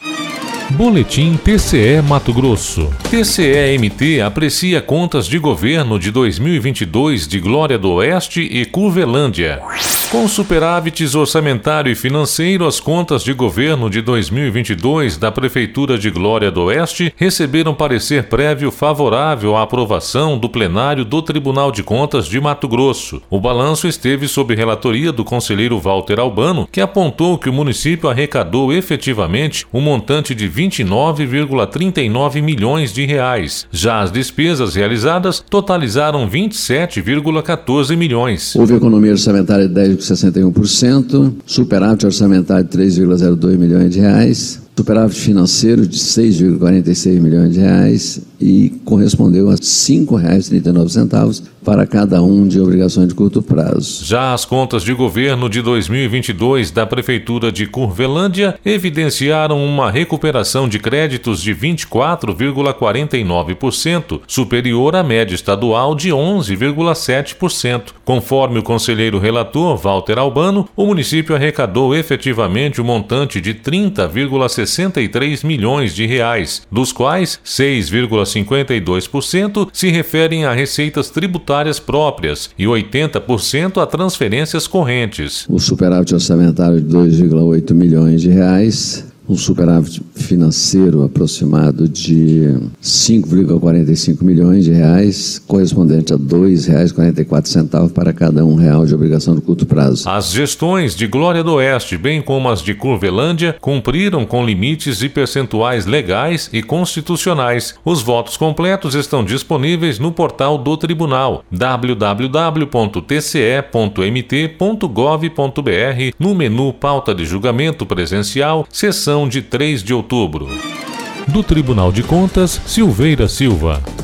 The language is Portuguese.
Boletim TCE Mato Grosso. TCE-MT aprecia contas de governo de 2022 de Glória do Oeste e Curvelândia. Com superávites orçamentário e financeiro, as contas de governo de 2022 da Prefeitura de Glória do Oeste receberam parecer prévio favorável à aprovação do plenário do Tribunal de Contas de Mato Grosso. O balanço esteve sob relatoria do conselheiro Walter Albano, que apontou que o município arrecadou efetivamente um montante de 29,39 milhões de reais. Já as despesas realizadas totalizaram 27,14 milhões. Houve economia orçamentária de 10,61%, superávit orçamentário de 3,02 milhões de reais, superávit financeiro de 6,46 milhões de reais e correspondeu a R$ 5,39 para cada um de obrigações de curto prazo. Já as contas de governo de 2022 da Prefeitura de Curvelândia evidenciaram uma recuperação de créditos de 24,49%, superior à média estadual de 11,7%. Conforme o conselheiro relator Walter Albano, o município arrecadou efetivamente o montante de 30,63 milhões de reais, dos quais 6,52% se referem a receitas tributárias próprias e 80% a transferências correntes. O superávit orçamentário de 2,8 milhões de reais, um superávit financeiro aproximado de 5,45 milhões de reais, correspondente a R$ 2,44 para cada R$1 de obrigação de curto prazo. As gestões de Glória do Oeste, bem como as de Curvelândia, cumpriram com limites e percentuais legais e constitucionais. Os votos completos estão disponíveis no portal do Tribunal, www.tce.mt.gov.br, no menu Pauta de Julgamento Presencial, sessão de 3 de outubro. Do Tribunal de Contas, Silveira Silva.